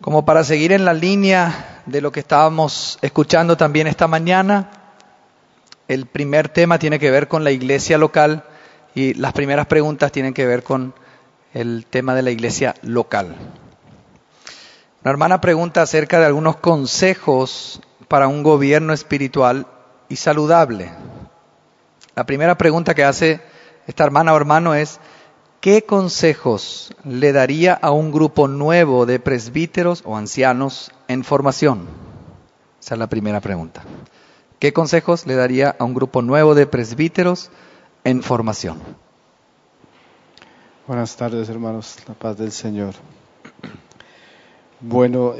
Como para seguir en la línea de lo que estábamos escuchando también esta mañana, el primer tema tiene que ver con la iglesia local y las primeras preguntas tienen que ver con el tema de la iglesia local. Una hermana pregunta acerca de algunos consejos para un gobierno espiritual y saludable. La primera pregunta que hace esta hermana o hermano es: ¿qué consejos le daría a un grupo nuevo de presbíteros o ancianos en formación? Esa es la primera pregunta. ¿Qué consejos le daría a un grupo nuevo de presbíteros en formación? Buenas tardes, hermanos, la paz del Señor. Bueno,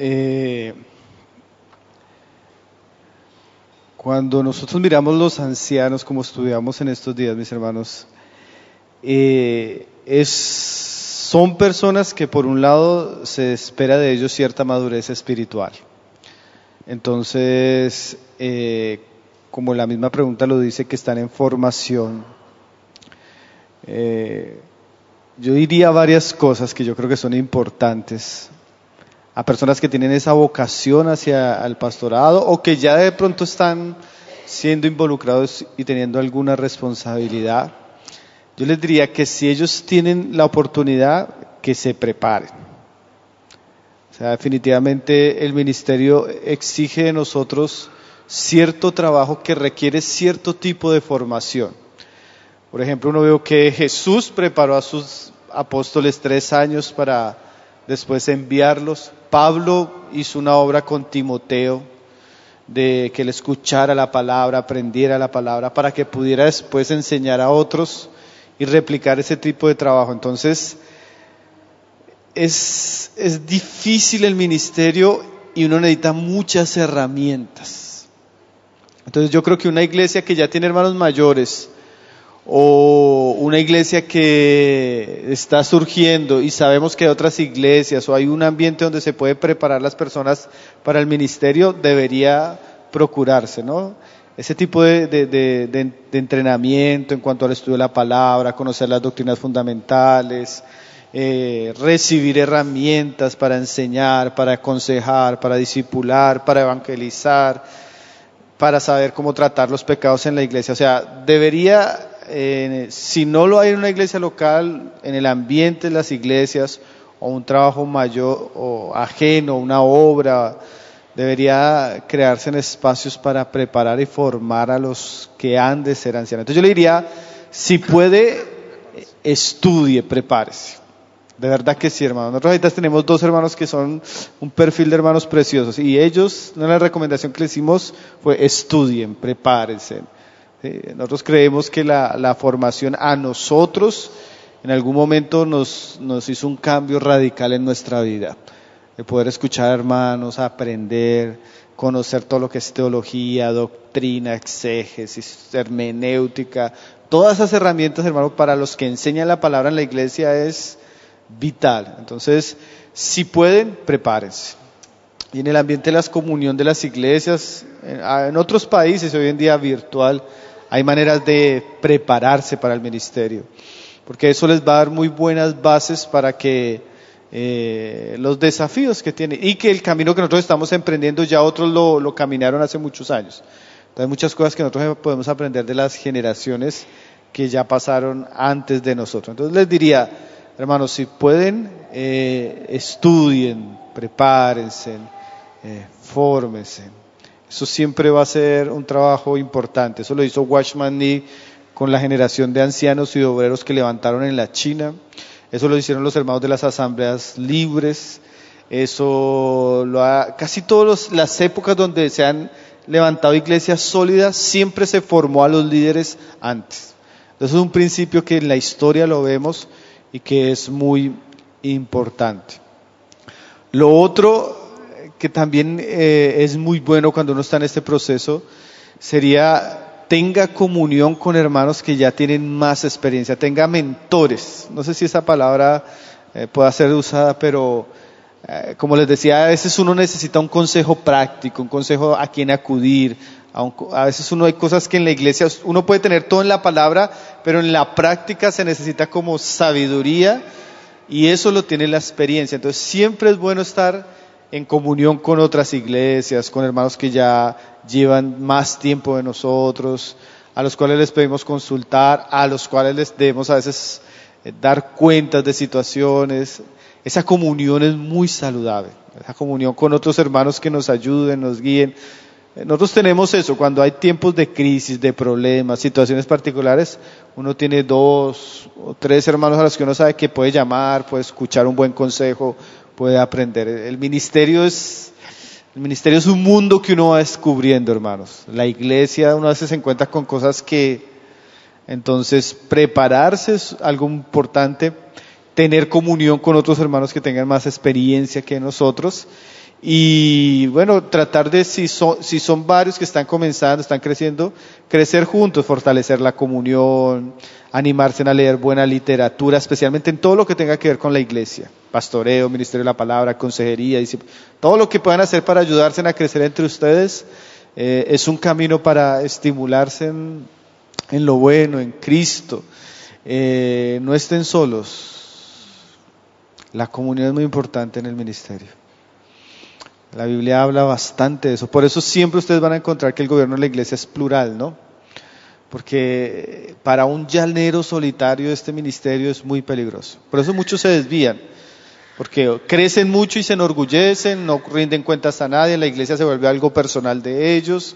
cuando nosotros miramos los ancianos, como estudiamos en estos días, mis hermanos, son personas que por un lado se espera de ellos cierta madurez espiritual. Entonces, como la misma pregunta lo dice, que están en formación, yo diría varias cosas que yo creo que son importantes a personas que tienen esa vocación hacia el pastorado o que ya de pronto están siendo involucrados y teniendo alguna responsabilidad. Yo les diría que si ellos tienen la oportunidad, que se preparen. O sea, definitivamente el ministerio exige de nosotros cierto trabajo que requiere cierto tipo de formación. Por ejemplo, uno ve que Jesús preparó a sus apóstoles 3 años para después enviarlos. Pablo hizo una obra con Timoteo de que él escuchara la palabra, aprendiera la palabra para que pudiera después enseñar a otros y replicar ese tipo de trabajo. Entonces, es difícil el ministerio y uno necesita muchas herramientas. Entonces yo creo que una iglesia que ya tiene hermanos mayores o una iglesia que está surgiendo y sabemos que hay otras iglesias o hay un ambiente donde se puede preparar las personas para el ministerio, debería procurarse, ¿no? Ese tipo de entrenamiento en cuanto al estudio de la palabra, conocer las doctrinas fundamentales, recibir herramientas para enseñar, para aconsejar, para discipular, para evangelizar, para saber cómo tratar los pecados en la iglesia. O sea, debería, si no lo hay en una iglesia local, en el ambiente de las iglesias, o un trabajo mayor o ajeno, una obra, debería crearse en espacios para preparar y formar a los que han de ser ancianos. Entonces yo le diría, si puede, estudie, prepárese. De verdad que sí, hermano. Nosotros ahorita tenemos 2 hermanos que son un perfil de hermanos preciosos y ellos, una de las recomendaciones que les hicimos fue estudien, prepárense. Nosotros creemos que la formación a nosotros en algún momento nos hizo un cambio radical en nuestra vida. De poder escuchar hermanos, aprender, conocer todo lo que es teología, doctrina, exégesis, hermenéutica. Todas esas herramientas, hermano, para los que enseñan la palabra en la iglesia es vital. Entonces, si pueden, prepárense. Y en el ambiente de la comunión de las iglesias, en otros países hoy en día virtual, hay maneras de prepararse para el ministerio, porque eso les va a dar muy buenas bases para que los desafíos que tiene y que el camino que nosotros estamos emprendiendo ya otros lo caminaron hace muchos años. Entonces, hay muchas cosas que nosotros podemos aprender de las generaciones que ya pasaron antes de nosotros. Entonces les diría, hermanos, si pueden, estudien, prepárense, fórmense. Eso siempre va a ser un trabajo importante. Eso lo hizo Watchman Nee con la generación de ancianos y obreros que levantaron en la China. Eso lo hicieron los hermanos de las asambleas libres. Casi todas las épocas donde se han levantado iglesias sólidas, siempre se formó a los líderes antes. Entonces es un principio que en la historia lo vemos y que es muy importante. Lo otro que también es muy bueno cuando uno está en este proceso sería tenga comunión con hermanos que ya tienen más experiencia, tenga mentores. No sé si esa palabra pueda ser usada, pero como les decía, a veces uno necesita un consejo práctico, un consejo a quien acudir. A veces hay cosas que en la iglesia uno puede tener todo en la palabra, pero en la práctica se necesita como sabiduría y eso lo tiene la experiencia. Entonces siempre es bueno estar en comunión con otras iglesias, con hermanos que ya llevan más tiempo de nosotros, a los cuales les pedimos consultar, a los cuales les debemos a veces dar cuentas de situaciones. Esa comunión es muy saludable, esa comunión con otros hermanos que nos ayuden, nos guíen. Nosotros tenemos eso, cuando hay tiempos de crisis, de problemas, situaciones particulares, uno tiene 2 o 3 hermanos a los que uno sabe que puede llamar, puede escuchar un buen consejo, puede aprender. El ministerio es un mundo que uno va descubriendo, hermanos. La iglesia, uno a veces se encuentra con cosas que, entonces, prepararse es algo importante, tener comunión con otros hermanos que tengan más experiencia que nosotros. Y bueno, tratar de, si son varios que están comenzando, están creciendo, crecer juntos, fortalecer la comunión, animarse a leer buena literatura, especialmente en todo lo que tenga que ver con la iglesia, pastoreo, ministerio de la palabra, consejería, todo lo que puedan hacer para ayudarse a crecer entre ustedes, es un camino para estimularse en lo bueno, en Cristo. No estén solos. La comunión es muy importante en el ministerio. La Biblia habla bastante de eso. Por eso siempre ustedes van a encontrar que el gobierno de la iglesia es plural, ¿no? Porque para un llanero solitario este ministerio es muy peligroso. Por eso muchos se desvían. Porque crecen mucho y se enorgullecen, no rinden cuentas a nadie, la iglesia se vuelve algo personal de ellos.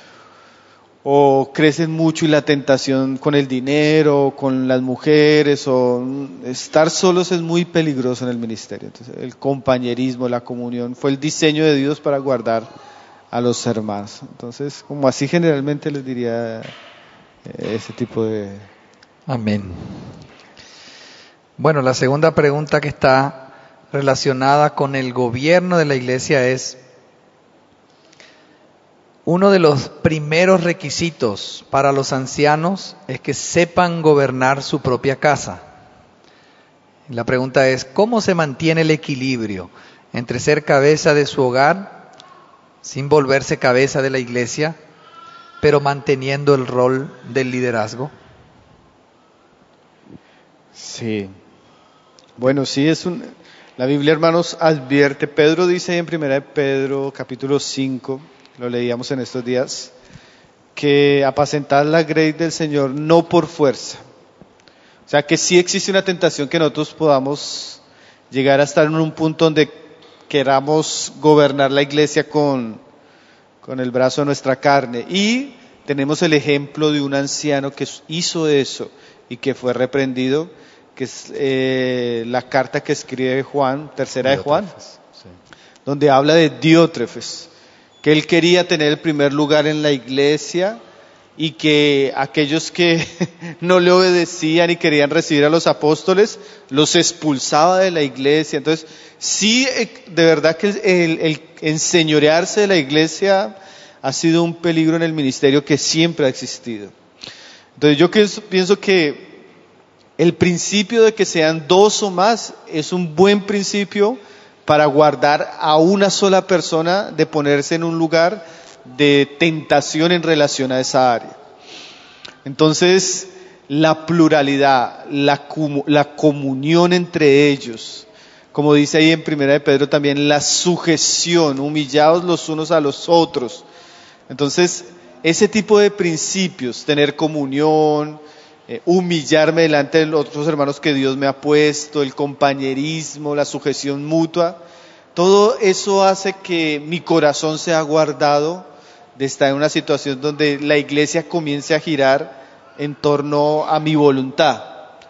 O crecen mucho y la tentación con el dinero, con las mujeres, o estar solos es muy peligroso en el ministerio. Entonces, el compañerismo, la comunión, fue el diseño de Dios para guardar a los hermanos. Entonces, como así generalmente les diría ese tipo de... Amén. Bueno, la segunda pregunta que está relacionada con el gobierno de la iglesia es: uno de los primeros requisitos para los ancianos es que sepan gobernar su propia casa. La pregunta es: ¿cómo se mantiene el equilibrio entre ser cabeza de su hogar, sin volverse cabeza de la iglesia, pero manteniendo el rol del liderazgo? Sí. Bueno, sí, la Biblia, hermanos, advierte. Pedro dice en 1 Pedro, capítulo 5, lo leíamos en estos días, que apacentad la grey del Señor no por fuerza. O sea que sí existe una tentación que nosotros podamos llegar a estar en un punto donde queramos gobernar la iglesia con el brazo de nuestra carne. Y tenemos el ejemplo de un anciano que hizo eso y que fue reprendido, que es la carta que escribe Juan, tercera de Juan, sí, donde habla de Diótrefes, que él quería tener el primer lugar en la iglesia y que aquellos que no le obedecían y querían recibir a los apóstoles, los expulsaba de la iglesia. Entonces, sí, de verdad que el enseñorearse de la iglesia ha sido un peligro en el ministerio que siempre ha existido. Entonces, yo pienso que el principio de que sean 2 o más es un buen principio para guardar a una sola persona de ponerse en un lugar de tentación en relación a esa área. Entonces, la pluralidad, la comunión entre ellos, como dice ahí en 1 de Pedro también, la sujeción, humillados los unos a los otros. Entonces, ese tipo de principios, tener comunión, humillarme delante de los otros hermanos que Dios me ha puesto, el compañerismo, la sujeción mutua, todo eso hace que mi corazón sea guardado de estar en una situación donde la iglesia comience a girar en torno a mi voluntad.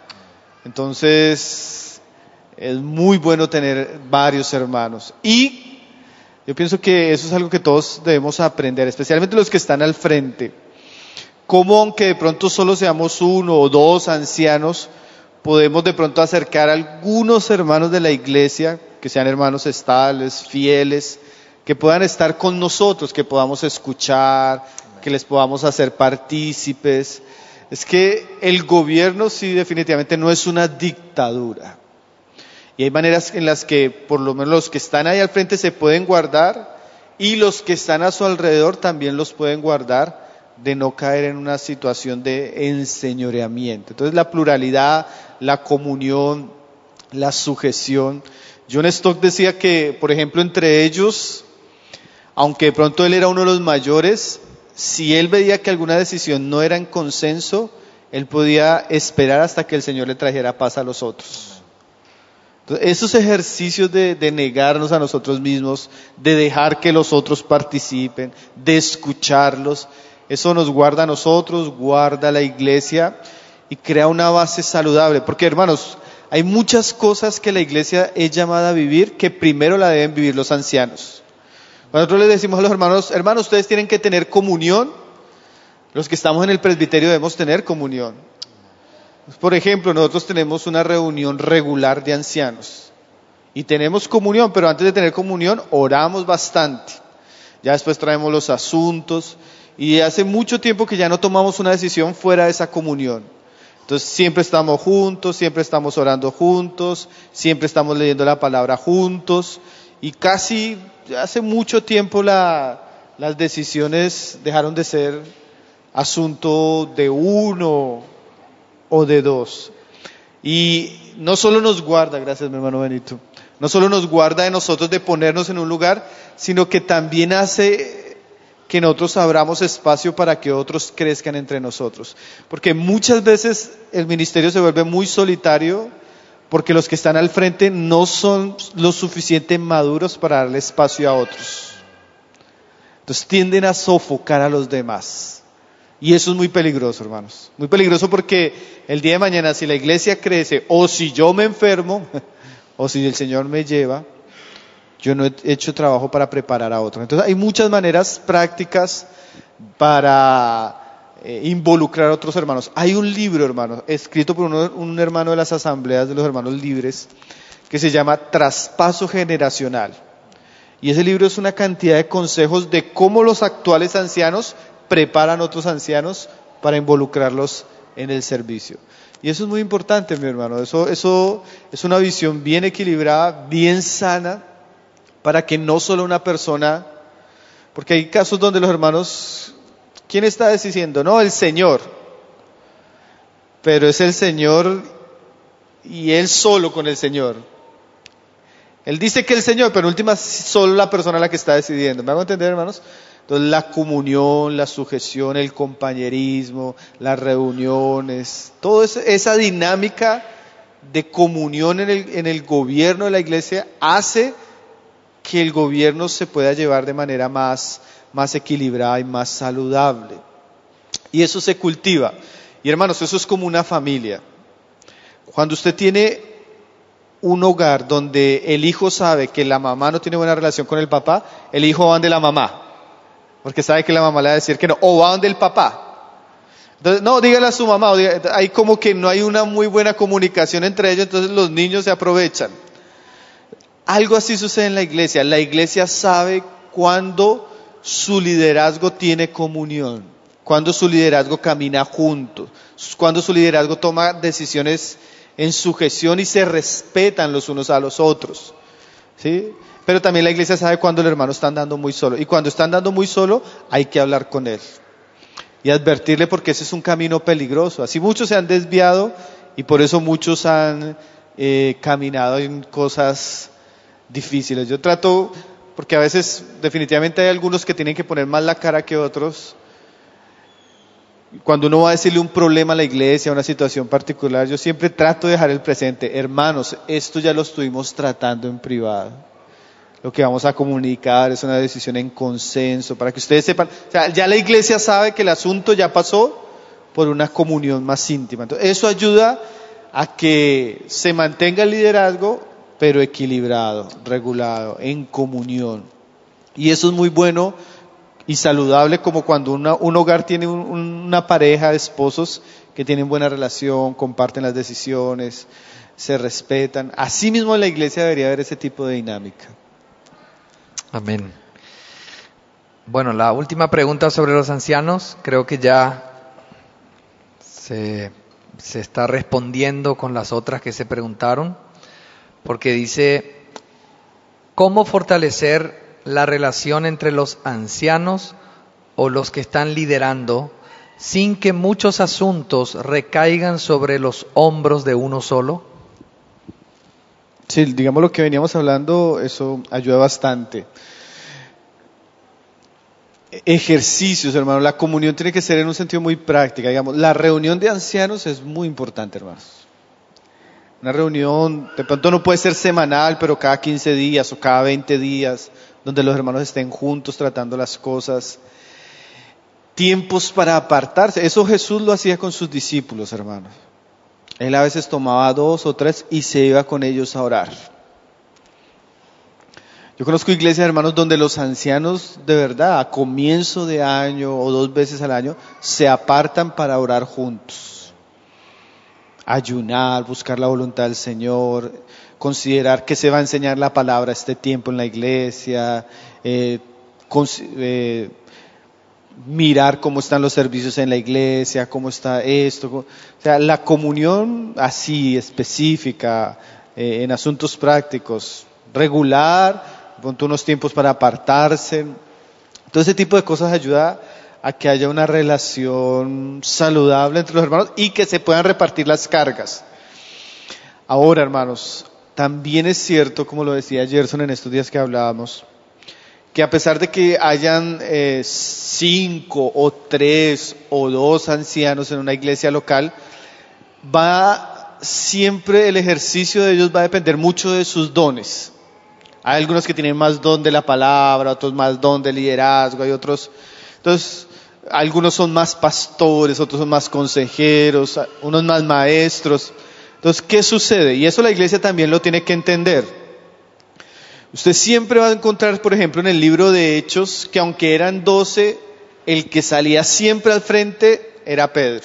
Entonces, es muy bueno tener varios hermanos. Y yo pienso que eso es algo que todos debemos aprender, especialmente los que están al frente. Cómo, aunque de pronto solo seamos 1 o 2 ancianos, podemos de pronto acercar a algunos hermanos de la iglesia, que sean hermanos estables, fieles, que puedan estar con nosotros, que podamos escuchar, que les podamos hacer partícipes. Es que el gobierno sí definitivamente no es una dictadura. Y hay maneras en las que por lo menos los que están ahí al frente se pueden guardar y los que están a su alrededor también los pueden guardar de no caer en una situación de enseñoreamiento. Entonces la pluralidad, la comunión, la sujeción, John Stott decía que, por ejemplo, entre ellos, aunque de pronto él era uno de los mayores, si él veía que alguna decisión no era en consenso, él podía esperar hasta que el Señor le trajera paz a los otros. Entonces, esos ejercicios de negarnos a nosotros mismos, de dejar que los otros participen, de escucharlos, eso nos guarda a nosotros, guarda a la iglesia y crea una base saludable. Porque, hermanos, hay muchas cosas que la iglesia es llamada a vivir que primero la deben vivir los ancianos. Nosotros les decimos a los hermanos, hermanos, ustedes tienen que tener comunión. Los que estamos en el presbiterio debemos tener comunión. Por ejemplo, nosotros tenemos una reunión regular de ancianos y tenemos comunión, pero antes de tener comunión oramos bastante. Ya después traemos los asuntos y hace mucho tiempo que ya no tomamos una decisión fuera de esa comunión. Entonces siempre estamos juntos, siempre estamos orando juntos, siempre estamos leyendo la palabra juntos y casi hace mucho tiempo las decisiones dejaron de ser asunto de uno o de dos. Y no solo nos guarda, gracias mi hermano Benito, no solo nos guarda de nosotros de ponernos en un lugar, sino que también hace que nosotros abramos espacio para que otros crezcan entre nosotros. Porque muchas veces el ministerio se vuelve muy solitario porque los que están al frente no son lo suficientemente maduros para darle espacio a otros. Entonces tienden a sofocar a los demás. Y eso es muy peligroso, hermanos. Muy peligroso porque el día de mañana, si la iglesia crece, o si yo me enfermo, o si el Señor me lleva, yo no he hecho trabajo para preparar a otros. Entonces hay muchas maneras prácticas para involucrar a otros hermanos. Hay un libro, hermanos, escrito por un hermano de las asambleas de los hermanos libres, que se llama Traspaso Generacional. Y ese libro es una cantidad de consejos de cómo los actuales ancianos preparan otros ancianos para involucrarlos en el servicio. Y eso es muy importante, mi hermano. Eso es una visión bien equilibrada, bien sana, para que no solo una persona, porque hay casos donde los hermanos, ¿quién está decidiendo? No, el Señor. Pero es el Señor y él solo con el Señor. Él dice que el Señor, pero en última solo la persona la que está decidiendo. ¿Me hago entender, hermanos? Entonces la comunión, la sujeción, el compañerismo, las reuniones, toda esa dinámica de comunión en el gobierno de la iglesia hace que el gobierno se pueda llevar de manera más equilibrada y más saludable. Y eso se cultiva. Y hermanos, eso es como una familia. Cuando usted tiene un hogar donde el hijo sabe que la mamá no tiene buena relación con el papá, el hijo va donde la mamá. Porque sabe que la mamá le va a decir que no, o va donde el papá. Entonces, no, dígale a su mamá, hay como que no hay una muy buena comunicación entre ellos, entonces los niños se aprovechan. Algo así sucede en la iglesia. La iglesia sabe cuándo su liderazgo tiene comunión, cuándo su liderazgo camina juntos, cuándo su liderazgo toma decisiones en sujeción y se respetan los unos a los otros, ¿sí? Pero también la iglesia sabe cuando el hermano está andando muy solo. Y cuando está andando muy solo, hay que hablar con él. Y advertirle porque ese es un camino peligroso. Así muchos se han desviado y por eso muchos han caminado en cosas difíciles. Yo trato, porque a veces definitivamente hay algunos que tienen que poner más la cara que otros. Cuando uno va a decirle un problema a la iglesia, una situación particular, yo siempre trato de dejar el presente. Hermanos, esto ya lo estuvimos tratando en privado. Lo que vamos a comunicar es una decisión en consenso, para que ustedes sepan, o sea, ya la iglesia sabe que el asunto ya pasó por una comunión más íntima. Entonces, eso ayuda a que se mantenga el liderazgo, pero equilibrado, regulado, en comunión. Y eso es muy bueno y saludable, como cuando un hogar tiene una pareja de esposos que tienen buena relación, comparten las decisiones, se respetan. Así mismo en la iglesia debería haber ese tipo de dinámica. Amén. Bueno, la última pregunta sobre los ancianos, creo que ya se está respondiendo con las otras que se preguntaron, porque dice, ¿cómo fortalecer la relación entre los ancianos o los que están liderando sin que muchos asuntos recaigan sobre los hombros de uno solo? Sí, digamos lo que veníamos hablando, eso ayuda bastante. Ejercicios, hermano. La comunión tiene que ser en un sentido muy práctico. Digamos, la reunión de ancianos es muy importante, hermanos. Una reunión, de pronto no puede ser semanal, pero cada 15 días o cada 20 días, donde los hermanos estén juntos tratando las cosas. Tiempos para apartarse. Eso Jesús lo hacía con sus discípulos, hermanos. Él a veces tomaba 2 o 3 y se iba con ellos a orar. Yo conozco iglesias, hermanos, donde los ancianos de verdad a comienzo de año o 2 veces al año se apartan para orar juntos. Ayunar, buscar la voluntad del Señor, considerar que se va a enseñar la palabra este tiempo en la iglesia, mirar cómo están los servicios en la iglesia, cómo está esto. O sea, la comunión así específica, en asuntos prácticos, regular, con unos tiempos para apartarse. Todo ese tipo de cosas ayuda a que haya una relación saludable entre los hermanos y que se puedan repartir las cargas. Ahora, hermanos, también es cierto, como lo decía Gerson en estos días que hablábamos, que a pesar de que hayan 5 o 3 o 2 ancianos en una iglesia local, siempre el ejercicio de ellos va a depender mucho de sus dones. Hay algunos que tienen más don de la palabra, otros más don de liderazgo, hay otros. Entonces, algunos son más pastores, otros son más consejeros, unos más maestros. Entonces, ¿qué sucede? Y eso la iglesia también lo tiene que entender. Usted siempre va a encontrar, por ejemplo, en el libro de Hechos, que aunque eran 12, el que salía siempre al frente era Pedro.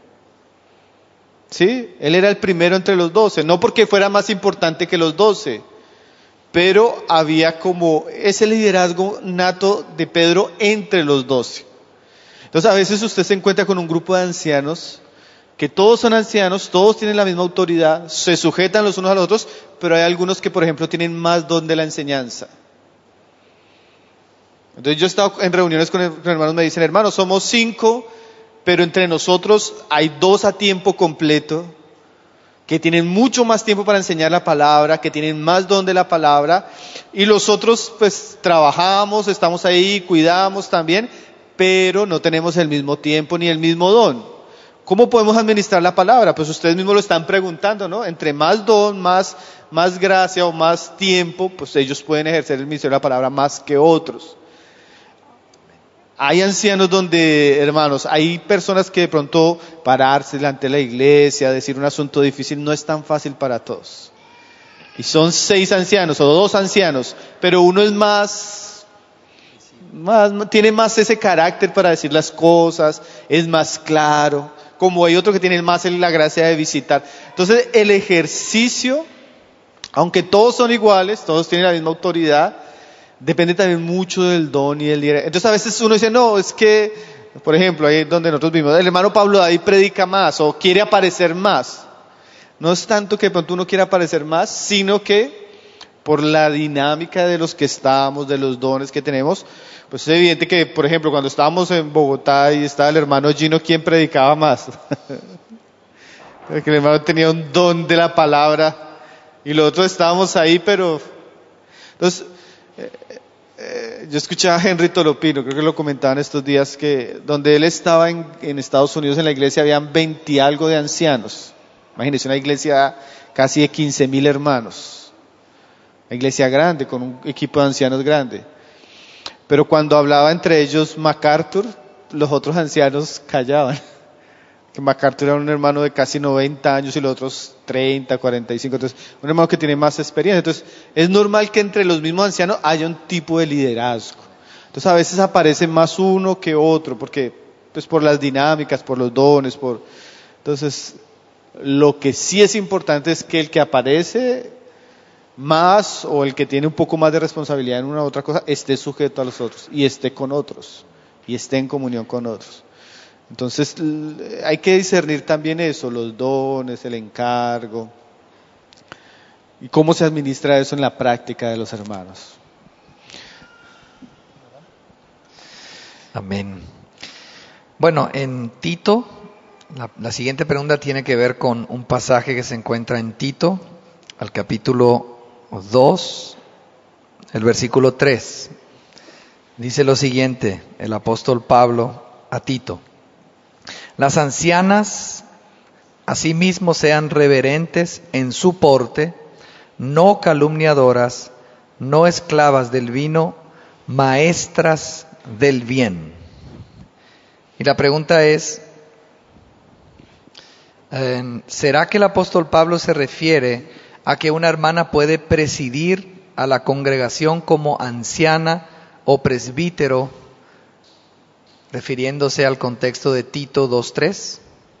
¿Sí? Él era el primero entre los 12, no porque fuera más importante que los 12, pero había como ese liderazgo nato de Pedro entre los 12. Entonces a veces usted se encuentra con un grupo de ancianos, que todos son ancianos, todos tienen la misma autoridad, se sujetan los unos a los otros, pero hay algunos que por ejemplo tienen más don de la enseñanza. Entonces yo he estado en reuniones con hermanos, me dicen, hermanos, somos 5, pero entre nosotros hay 2 a tiempo completo, que tienen mucho más tiempo para enseñar la palabra, que tienen más don de la palabra, y los otros pues trabajamos, estamos ahí, cuidamos también, pero no tenemos el mismo tiempo ni el mismo don. ¿Cómo podemos administrar la palabra? Pues ustedes mismos lo están preguntando, ¿no? Entre más don, más gracia o más tiempo, pues ellos pueden ejercer el ministerio de la palabra más que otros. Hay ancianos donde, hermanos, hay personas que de pronto pararse delante de la iglesia, decir un asunto difícil, no es tan fácil para todos. Y son 6 ancianos o 2 ancianos, pero uno es tiene más ese carácter para decir las cosas, es más claro, como hay otro que tiene más la gracia de visitar. Entonces el ejercicio, aunque todos son iguales, todos tienen la misma autoridad, depende también mucho del don y del liderazgo. Entonces a veces uno dice, no, es que, por ejemplo, ahí donde nosotros vimos, el hermano Pablo David predica más o quiere aparecer más. No es tanto que de pronto uno quiera aparecer más, sino que por la dinámica de los que estamos, de los dones que tenemos, pues es evidente que, por ejemplo, cuando estábamos en Bogotá y estaba el hermano Gino, ¿quién predicaba más? Porque el hermano tenía un don de la palabra y los otros estábamos ahí, pero... Entonces, yo escuchaba a Henry Tolopino, creo que lo comentaban estos días, que donde él estaba en Estados Unidos en la iglesia habían 20 y algo de ancianos. Imagínense, una iglesia casi de 15,000 hermanos. Una iglesia grande, con un equipo de ancianos grande. Pero cuando hablaba entre ellos MacArthur, los otros ancianos callaban. Que MacArthur era un hermano de casi 90 años y los otros 30, 45. Entonces, un hermano que tiene más experiencia. Entonces, es normal que entre los mismos ancianos haya un tipo de liderazgo. Entonces, a veces aparece más uno que otro, porque, pues, por las dinámicas, por los dones, Entonces, lo que sí es importante es que el que aparece más o el que tiene un poco más de responsabilidad en una u otra cosa, esté sujeto a los otros y esté con otros y esté en comunión con otros. Entonces hay que discernir también eso, los dones, el encargo y cómo se administra eso en la práctica de los hermanos. Amén. Bueno, en Tito, la siguiente pregunta tiene que ver con un pasaje que se encuentra en Tito, al capítulo 2, el versículo 3. Dice lo siguiente, el apóstol Pablo a Tito: las ancianas asimismo sean reverentes en su porte, no calumniadoras, no esclavas del vino, maestras del bien. Y la pregunta es, ¿será que el apóstol Pablo se refiere a que una hermana puede presidir a la congregación como anciana o presbítero, refiriéndose al contexto de Tito 2:3?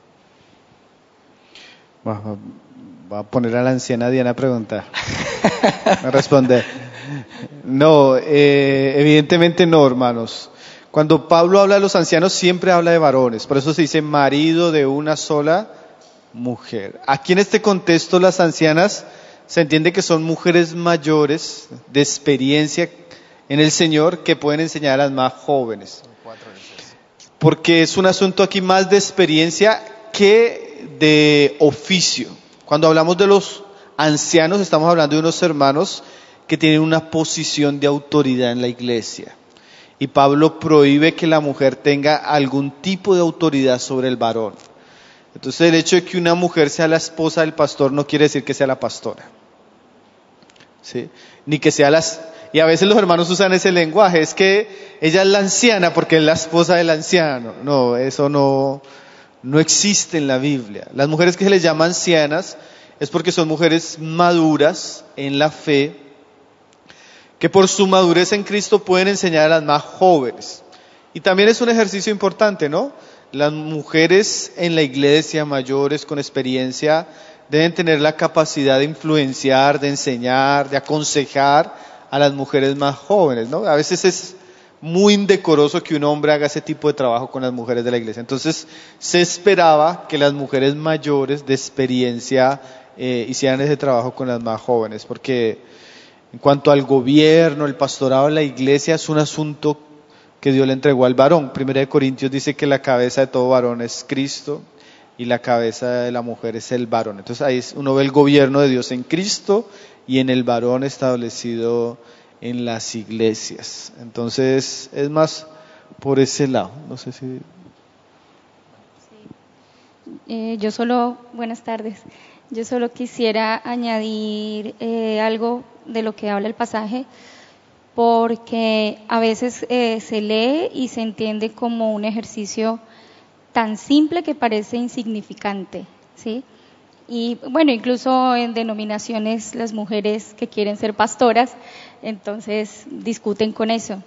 Va a poner a la anciana Diana a preguntar, a responder. No, evidentemente no, hermanos. Cuando Pablo habla de los ancianos siempre habla de varones, por eso se dice marido de una sola mujer. Aquí en este contexto las ancianas se entiende que son mujeres mayores de experiencia en el Señor que pueden enseñar a las más jóvenes. Porque es un asunto aquí más de experiencia que de oficio. Cuando hablamos de los ancianos estamos hablando de unos hermanos que tienen una posición de autoridad en la iglesia. Y Pablo prohíbe que la mujer tenga algún tipo de autoridad sobre el varón. Entonces el hecho de que una mujer sea la esposa del pastor no quiere decir que sea la pastora, ¿sí? Ni que sea y a veces los hermanos usan ese lenguaje, es que ella es la anciana porque es la esposa del anciano. No, eso no existe en la Biblia. Las mujeres que se les llama ancianas es porque son mujeres maduras en la fe, que por su madurez en Cristo pueden enseñar a las más jóvenes. Y también es un ejercicio importante, ¿no? Las mujeres en la iglesia, mayores con experiencia, deben tener la capacidad de influenciar, de enseñar, de aconsejar a las mujeres más jóvenes, ¿no? A veces es muy indecoroso que un hombre haga ese tipo de trabajo con las mujeres de la iglesia. Entonces se esperaba que las mujeres mayores de experiencia hicieran ese trabajo con las más jóvenes, porque en cuanto al gobierno, el pastorado de la iglesia es un asunto que Dios le entregó al varón. 1 Corintios dice que la cabeza de todo varón es Cristo y la cabeza de la mujer es el varón. Entonces ahí uno ve el gobierno de Dios en Cristo y en el varón establecido en las iglesias. Entonces es más por ese lado. No sé si... Buenas tardes. Yo solo quisiera añadir algo de lo que habla el pasaje, porque a veces se lee y se entiende como un ejercicio tan simple que parece insignificante, ¿sí? Y bueno, incluso en denominaciones las mujeres que quieren ser pastoras, entonces discuten con eso.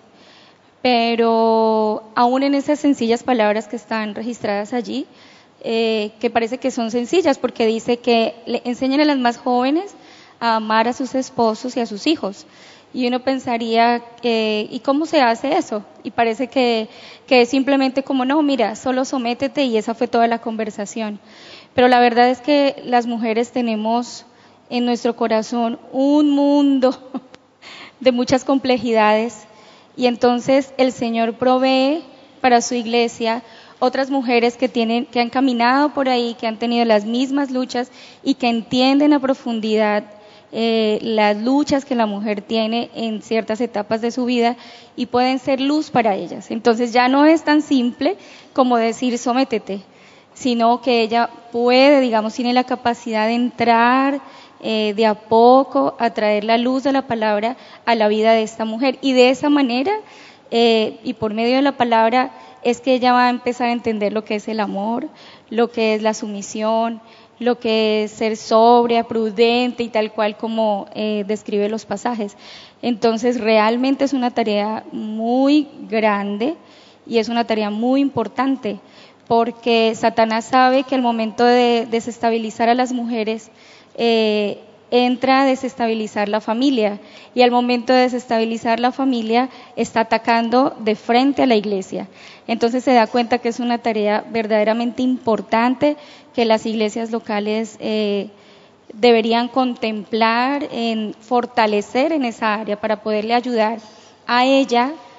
Pero aún en esas sencillas palabras que están registradas allí, que parece que son sencillas, porque dice que le enseñan a las más jóvenes a amar a sus esposos y a sus hijos. Y uno pensaría, ¿y cómo se hace eso? Y parece que es simplemente como, no, mira, solo sométete, y esa fue toda la conversación. Pero la verdad es que las mujeres tenemos en nuestro corazón un mundo de muchas complejidades, y entonces el Señor provee para su iglesia otras mujeres que han caminado por ahí, que han tenido las mismas luchas y que entienden a profundidad las luchas que la mujer tiene en ciertas etapas de su vida y pueden ser luz para ellas. Entonces ya no es tan simple como decir sométete, sino que ella puede, tiene la capacidad de entrar de a poco a traer la luz de la palabra a la vida de esta mujer, y de esa manera y por medio de la palabra es que ella va a empezar a entender lo que es el amor, lo que es la sumisión, lo que es ser sobria, prudente y tal cual como describe los pasajes. Entonces realmente es una tarea muy grande y es una tarea muy importante, porque Satanás sabe que al momento de desestabilizar a las mujeres, entra a desestabilizar la familia, y al momento de desestabilizar la familia está atacando de frente a la iglesia. Entonces se da cuenta que es una tarea verdaderamente importante que las iglesias locales deberían contemplar en fortalecer en esa área para poderle ayudar a ella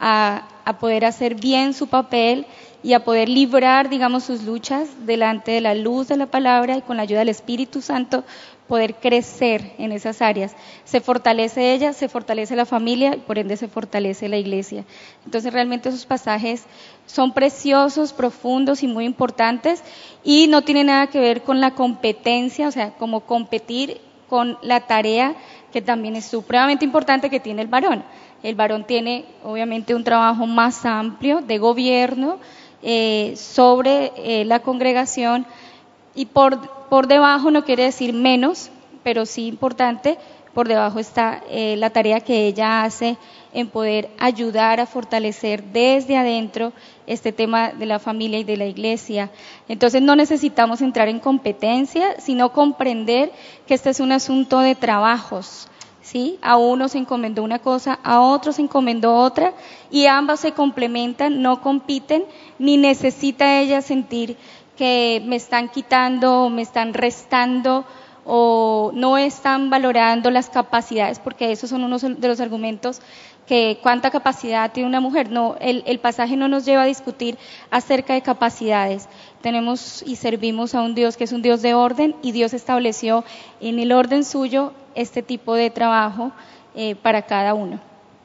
a poder hacer bien su papel y a poder librar, digamos, sus luchas delante de la luz de la palabra y con la ayuda del Espíritu Santo poder crecer en esas áreas. Se fortalece ella, se fortalece la familia y por ende se fortalece la iglesia. Entonces realmente esos pasajes son preciosos, profundos y muy importantes y no tienen nada que ver con la competencia, o sea, como competir con la tarea que también es supremamente importante que tiene el varón. El varón tiene obviamente un trabajo más amplio de gobierno sobre la congregación y por debajo no quiere decir menos, pero sí importante, por debajo está la tarea que ella hace en poder ayudar a fortalecer desde adentro este tema de la familia y de la iglesia. Entonces no necesitamos entrar en competencia, sino comprender que este es un asunto de trabajos, ¿sí? A uno se encomendó una cosa, a otro se encomendó otra, y ambas se complementan, no compiten, ni necesita ella sentir que me están quitando, me están restando, o no están valorando las capacidades, porque esos son unos de los argumentos que cuánta capacidad tiene una mujer. No, el pasaje no nos lleva a discutir acerca de capacidades. Tenemos y servimos a un Dios que es un Dios de orden, y Dios estableció en el orden suyo este tipo de trabajo para cada uno.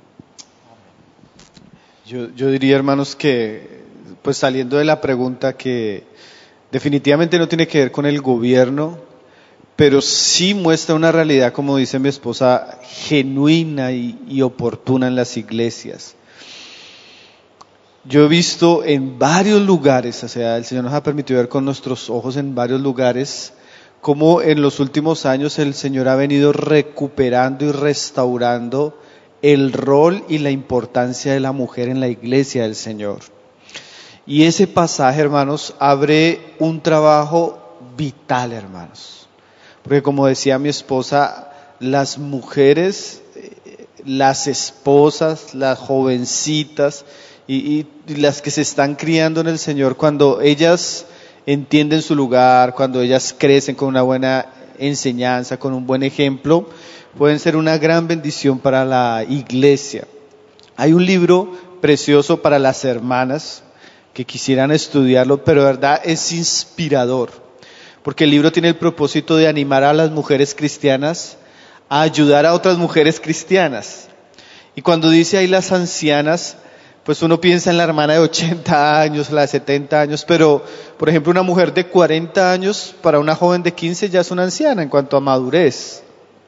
Yo diría, hermanos, que pues saliendo de la pregunta, que definitivamente no tiene que ver con el gobierno, pero sí muestra una realidad, como dice mi esposa, genuina y oportuna en las iglesias. Yo he visto en varios lugares, o sea, el Señor nos ha permitido ver con nuestros ojos en varios lugares, cómo en los últimos años el Señor ha venido recuperando y restaurando el rol y la importancia de la mujer en la iglesia del Señor. Y ese pasaje, hermanos, abre un trabajo vital, hermanos. Porque como decía mi esposa, las mujeres, las esposas, las jovencitas y las que se están criando en el Señor, cuando ellas entienden su lugar, cuando ellas crecen con una buena enseñanza, con un buen ejemplo, pueden ser una gran bendición para la iglesia. Hay un libro precioso para las hermanas que quisieran estudiarlo, pero de verdad es inspirador. Porque el libro tiene el propósito de animar a las mujeres cristianas a ayudar a otras mujeres cristianas. Y cuando dice ahí las ancianas, pues uno piensa en la hermana de 80 años, la de 70 años, pero por ejemplo una mujer de 40 años para una joven de 15 ya es una anciana en cuanto a madurez.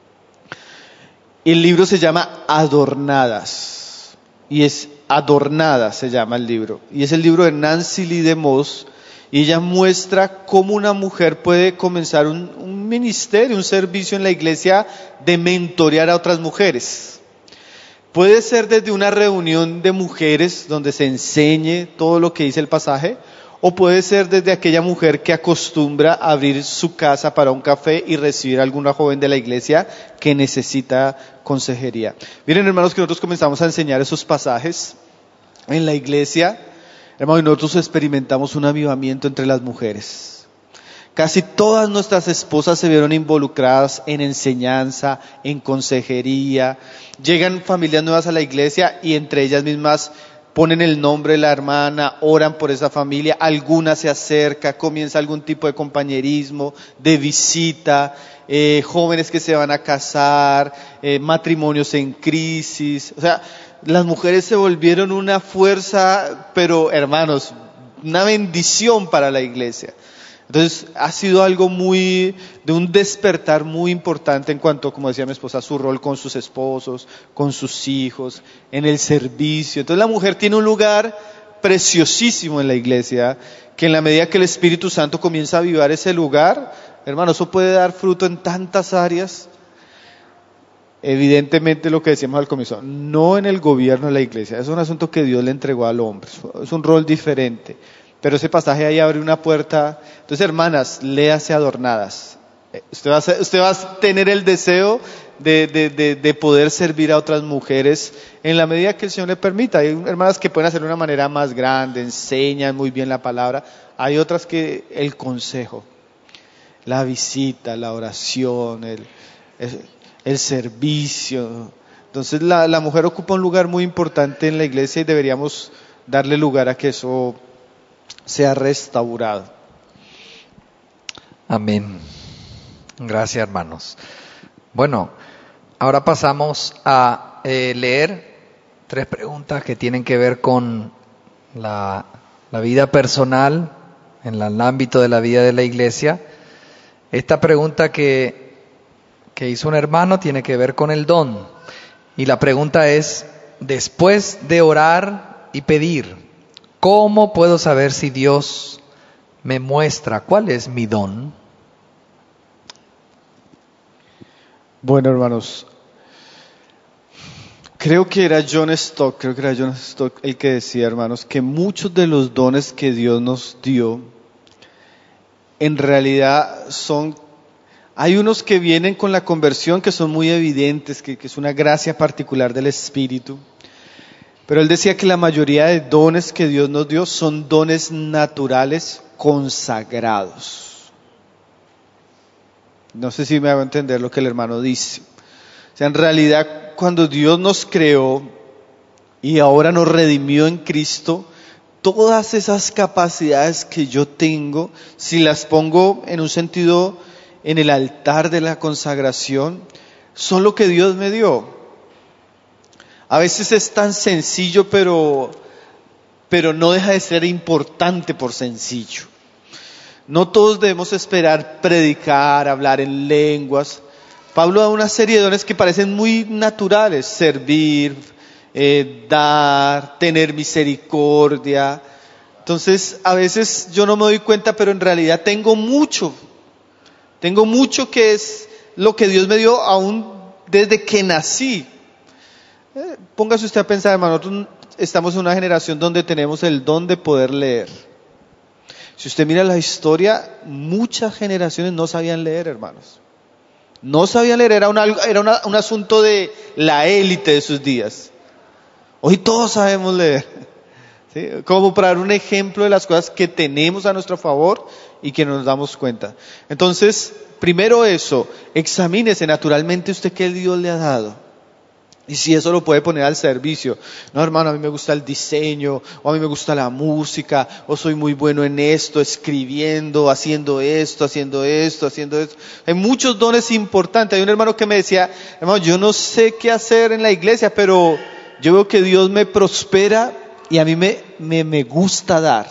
El libro se llama Adornadas, y es Adornadas se llama el libro, y es el libro de Nancy Lee DeMoss. Y ella muestra cómo una mujer puede comenzar un ministerio, un servicio en la iglesia de mentorear a otras mujeres. Puede ser desde una reunión de mujeres donde se enseñe todo lo que dice el pasaje, o puede ser desde aquella mujer que acostumbra a abrir su casa para un café y recibir a alguna joven de la iglesia que necesita consejería. Miren, hermanos, que nosotros comenzamos a enseñar esos pasajes en la iglesia. Hermanos, nosotros experimentamos un avivamiento entre las mujeres. Casi todas nuestras esposas se vieron involucradas en enseñanza, en consejería. Llegan familias nuevas a la iglesia y entre ellas mismas ponen el nombre de la hermana, oran por esa familia, alguna se acerca, comienza algún tipo de compañerismo, de visita, jóvenes que se van a casar, matrimonios en crisis. O sea, las mujeres se volvieron una fuerza, pero hermanos, una bendición para la iglesia. Entonces ha sido algo de un despertar muy importante en cuanto, como decía mi esposa, a su rol con sus esposos, con sus hijos, en el servicio. Entonces la mujer tiene un lugar preciosísimo en la iglesia, que en la medida que el Espíritu Santo comienza a avivar ese lugar, hermanos, eso puede dar fruto en tantas áreas. Evidentemente lo que decíamos al comienzo, no en el gobierno de la iglesia, es un asunto que Dios le entregó al hombre, es un rol diferente, pero ese pasaje ahí abre una puerta. Entonces, hermanas, léase Adornadas, usted va a tener el deseo de poder servir a otras mujeres en la medida que el Señor le permita. Hay hermanas que pueden hacerlo de una manera más grande, enseñan muy bien la palabra, hay otras que el consejo, la visita, la oración, el servicio, Entonces la mujer ocupa un lugar muy importante en la iglesia y deberíamos darle lugar a que eso sea restaurado. Amén. Gracias, hermanos. Bueno, ahora pasamos a leer 3 preguntas que tienen que ver con la vida personal, en el ámbito de la vida de la iglesia. Esta pregunta que hizo un hermano tiene que ver con el don. Y la pregunta es, después de orar y pedir, ¿cómo puedo saber si Dios me muestra cuál es mi don? Bueno, hermanos, creo que era John Stott el que decía, hermanos, que muchos de los dones que Dios nos dio, en realidad hay unos que vienen con la conversión que son muy evidentes, que es una gracia particular del Espíritu. Pero él decía que la mayoría de dones que Dios nos dio son dones naturales consagrados. No sé si me hago entender lo que el hermano dice. O sea, en realidad, cuando Dios nos creó y ahora nos redimió en Cristo, todas esas capacidades que yo tengo, si las pongo en un sentido en el altar de la consagración, son lo que Dios me dio. A veces es tan sencillo, pero no deja de ser importante por sencillo. No todos debemos esperar predicar, hablar en lenguas. Pablo da una serie de dones que parecen muy naturales: servir, dar, tener misericordia. Entonces, a veces yo no me doy cuenta, pero en realidad tengo mucho que es lo que Dios me dio aún desde que nací. Póngase usted a pensar, hermano, nosotros estamos en una generación donde tenemos el don de poder leer. Si usted mira la historia, muchas generaciones no sabían leer, hermanos. No sabían leer, era un asunto de la élite de sus días. Hoy todos sabemos leer. ¿Sí? Como para dar un ejemplo de las cosas que tenemos a nuestro favor y que nos damos cuenta. Entonces, primero eso, examínese naturalmente usted qué Dios le ha dado. Y si eso lo puede poner al servicio. No, hermano, a mí me gusta el diseño, o a mí me gusta la música, o soy muy bueno en esto, escribiendo, haciendo esto. Hay muchos dones importantes. Hay un hermano que me decía, hermano, yo no sé qué hacer en la iglesia, pero yo veo que Dios me prospera y a mí me gusta dar.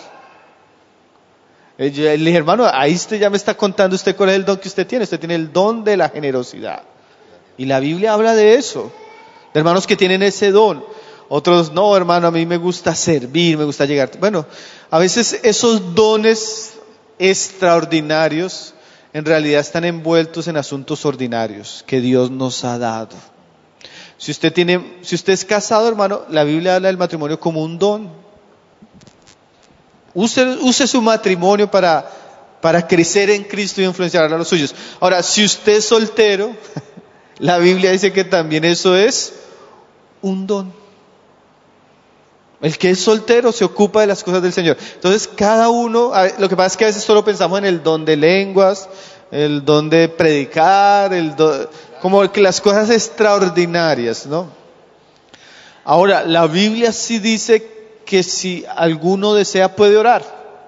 Yo le dije, hermano, ahí usted ya me está contando usted cuál es el don que usted tiene. Usted tiene el don de la generosidad. Y la Biblia habla de eso. De hermanos que tienen ese don. Otros, no, hermano, a mí me gusta servir, me gusta llegar. Bueno, a veces esos dones extraordinarios en realidad están envueltos en asuntos ordinarios que Dios nos ha dado. Si usted es casado, hermano, la Biblia habla del matrimonio como un don. Use su matrimonio para crecer en Cristo y influenciar a los suyos. Ahora, si usted es soltero, la Biblia dice que también eso es un don. El que es soltero se ocupa de las cosas del Señor. Entonces cada uno, lo que pasa es que a veces solo pensamos en el don de lenguas, el don de predicar, como que las cosas extraordinarias, ¿no? Ahora, la Biblia sí dice que si alguno desea puede orar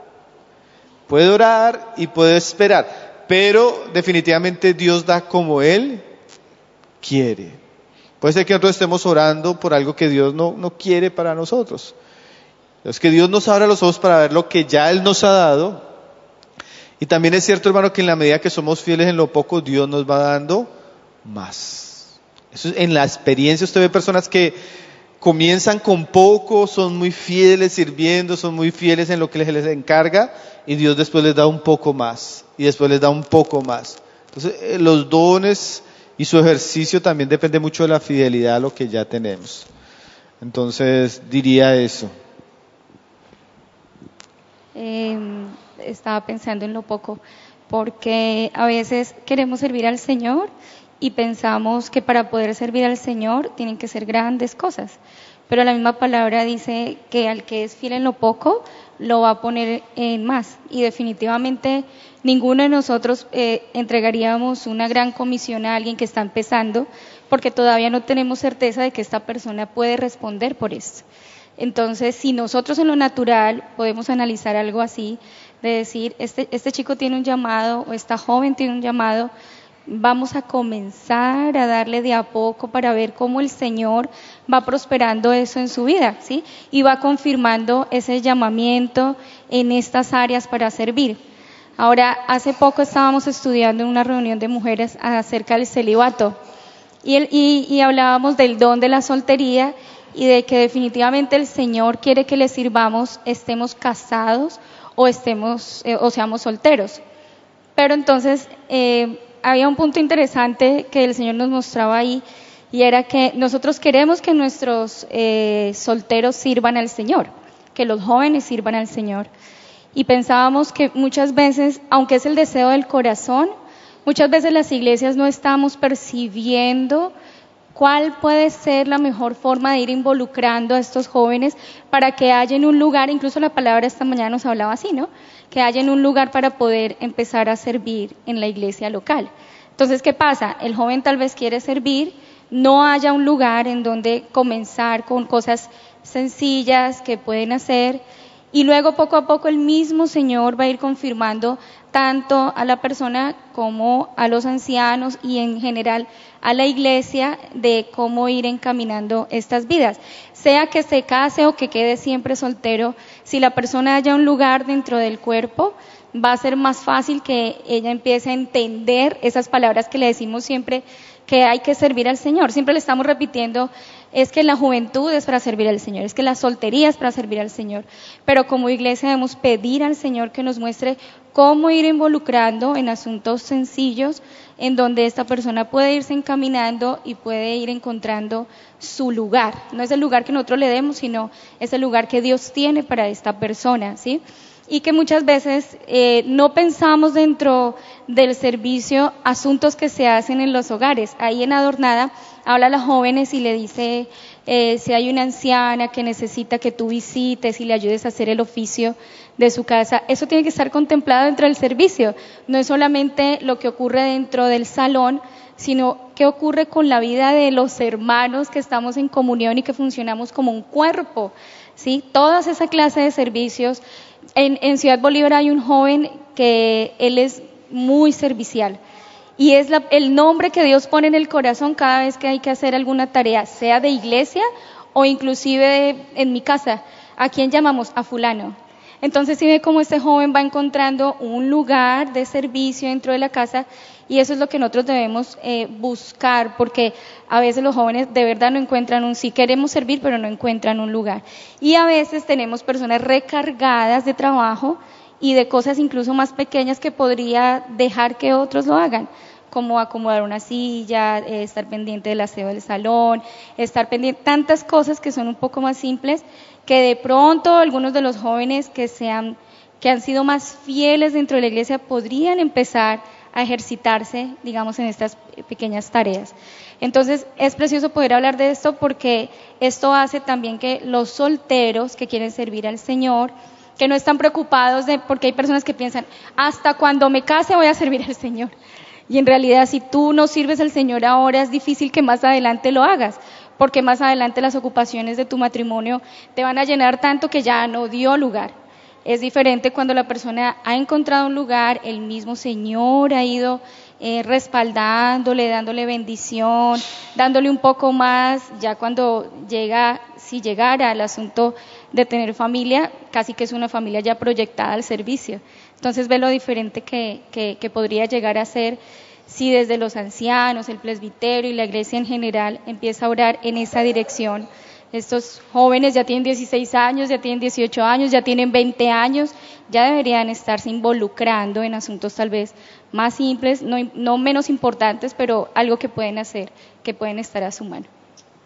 y puede esperar, pero definitivamente Dios da como Él quiere. Puede ser que nosotros estemos orando por algo que Dios no quiere para nosotros. Es que Dios nos abra los ojos para ver lo que ya Él nos ha dado. Y también es cierto, hermano, que en la medida que somos fieles en lo poco, Dios nos va dando más. Eso, en la experiencia usted ve personas que comienzan con poco, son muy fieles sirviendo, son muy fieles en lo que les encarga, y Dios después les da un poco más, y después les da un poco más. Entonces, los dones y su ejercicio también depende mucho de la fidelidad a lo que ya tenemos. Entonces, diría eso. Estaba pensando en lo poco, porque a veces queremos servir al Señor y pensamos que para poder servir al Señor tienen que ser grandes cosas, pero la misma palabra dice que al que es fiel en lo poco, lo va a poner en más. Y definitivamente ninguno de nosotros entregaríamos una gran comisión a alguien que está empezando, porque todavía no tenemos certeza de que esta persona puede responder por esto. Entonces, si nosotros en lo natural podemos analizar algo así, de decir, este chico tiene un llamado, o esta joven tiene un llamado, vamos a comenzar a darle de a poco para ver cómo el Señor va prosperando eso en su vida, ¿sí? Y va confirmando ese llamamiento en estas áreas para servir. Ahora, hace poco estábamos estudiando en una reunión de mujeres acerca del celibato y hablábamos del don de la soltería y de que definitivamente el Señor quiere que le sirvamos, estemos casados o seamos solteros. Pero entonces había un punto interesante que el Señor nos mostraba ahí, y era que nosotros queremos que nuestros solteros sirvan al Señor, que los jóvenes sirvan al Señor. Y pensábamos que muchas veces, aunque es el deseo del corazón, muchas veces las iglesias no estamos percibiendo cuál puede ser la mejor forma de ir involucrando a estos jóvenes para que haya un lugar, incluso la palabra esta mañana nos hablaba así, ¿no? Que haya un lugar para poder empezar a servir en la iglesia local. Entonces, ¿qué pasa? El joven tal vez quiere servir, no haya un lugar en donde comenzar con cosas sencillas que pueden hacer, y luego poco a poco el mismo Señor va a ir confirmando tanto a la persona como a los ancianos y en general a la iglesia de cómo ir encaminando estas vidas. Sea que se case o que quede siempre soltero, si la persona haya un lugar dentro del cuerpo, va a ser más fácil que ella empiece a entender esas palabras que le decimos siempre, que hay que servir al Señor. Siempre le estamos repitiendo, es que la juventud es para servir al Señor, es que la soltería es para servir al Señor. Pero como iglesia debemos pedir al Señor que nos muestre cómo ir involucrando en asuntos sencillos, en donde esta persona puede irse encaminando y puede ir encontrando su lugar. No es el lugar que nosotros le demos, sino es el lugar que Dios tiene para esta persona, ¿sí? Y que muchas veces no pensamos dentro del servicio asuntos que se hacen en los hogares. Ahí en Adornada habla a las jóvenes y le dice, si hay una anciana que necesita que tú visites y le ayudes a hacer el oficio de su casa, eso tiene que estar contemplado dentro del servicio. No es solamente lo que ocurre dentro del salón, sino qué ocurre con la vida de los hermanos que estamos en comunión y que funcionamos como un cuerpo, ¿sí? Todas esa clase de servicios. En Ciudad Bolívar hay un joven que él es muy servicial y es el nombre que Dios pone en el corazón cada vez que hay que hacer alguna tarea, sea de iglesia o inclusive en mi casa. ¿A quién llamamos? A fulano. Entonces sí ve cómo este joven va encontrando un lugar de servicio dentro de la casa, y eso es lo que nosotros debemos buscar, porque a veces los jóvenes de verdad no encuentran sí queremos servir, pero no encuentran un lugar. Y a veces tenemos personas recargadas de trabajo y de cosas incluso más pequeñas que podría dejar que otros lo hagan, como acomodar una silla, estar pendiente del aseo del salón, estar pendiente, tantas cosas que son un poco más simples, que de pronto algunos de los jóvenes que han sido más fieles dentro de la iglesia podrían empezar a ejercitarse, digamos, en estas pequeñas tareas. Entonces, es precioso poder hablar de esto, porque esto hace también que los solteros que quieren servir al Señor, que no están preocupados porque hay personas que piensan, hasta cuando me case voy a servir al Señor. Y en realidad, si tú no sirves al Señor ahora, es difícil que más adelante lo hagas, porque más adelante las ocupaciones de tu matrimonio te van a llenar tanto que ya no dio lugar. Es diferente cuando la persona ha encontrado un lugar, el mismo Señor ha ido respaldándole, dándole bendición, dándole un poco más. Ya cuando si llegara al asunto de tener familia, casi que es una familia ya proyectada al servicio. Entonces ve lo diferente que podría llegar a ser si desde los ancianos, el presbiterio y la iglesia en general empieza a orar en esa dirección. Estos jóvenes ya tienen 16 años, ya tienen 18 años, ya tienen 20 años, ya deberían estarse involucrando en asuntos tal vez más simples, no menos importantes, pero algo que pueden hacer, que pueden estar a su mano.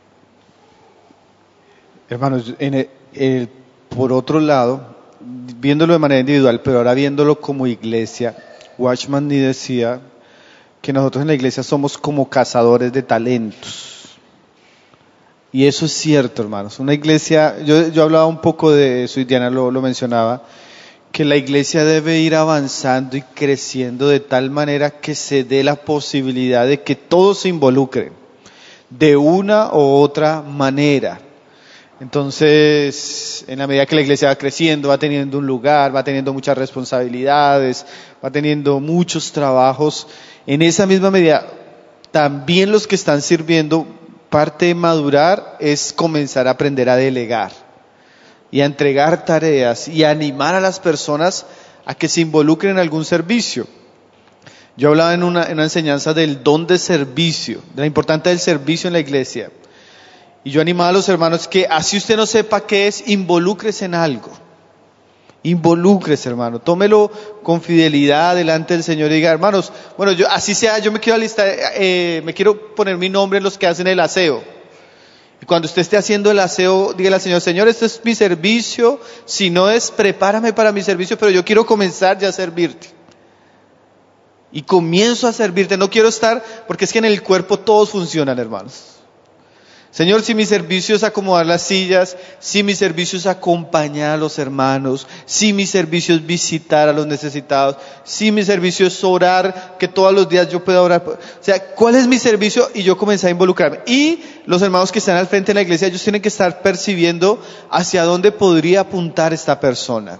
Hermanos, por otro lado, viéndolo de manera individual, pero ahora viéndolo como iglesia, Watchman Nee decía que nosotros en la iglesia somos como cazadores de talentos. Y eso es cierto, hermanos. Una iglesia, yo hablaba un poco de eso y Diana lo mencionaba, que la iglesia debe ir avanzando y creciendo de tal manera que se dé la posibilidad de que todos se involucren de una u otra manera. Entonces, en la medida que la iglesia va creciendo, va teniendo un lugar, va teniendo muchas responsabilidades, va teniendo muchos trabajos, en esa misma medida, también los que están sirviendo, parte de madurar es comenzar a aprender a delegar y a entregar tareas y a animar a las personas a que se involucren en algún servicio. Yo hablaba en una enseñanza del don de servicio, de la importancia del servicio en la iglesia. Y yo animaba a los hermanos que así usted no sepa qué es, involúcrese en algo. Involúcrese, hermano. Tómelo con fidelidad delante del Señor y diga, hermanos, bueno, yo así sea, yo me quiero alistar, me quiero poner mi nombre en los que hacen el aseo. Y cuando usted esté haciendo el aseo, dígale al Señor, Señor, este es mi servicio. Si no es, prepárame para mi servicio, pero yo quiero comenzar ya a servirte. Y comienzo a servirte. No quiero estar, porque es que en el cuerpo todos funcionan, hermanos. Señor, si mi servicio es acomodar las sillas, si mi servicio es acompañar a los hermanos, si mi servicio es visitar a los necesitados, si mi servicio es orar, que todos los días yo pueda orar. O sea, ¿cuál es mi servicio? Y yo comencé a involucrarme. Y los hermanos que están al frente de la iglesia, ellos tienen que estar percibiendo hacia dónde podría apuntar esta persona.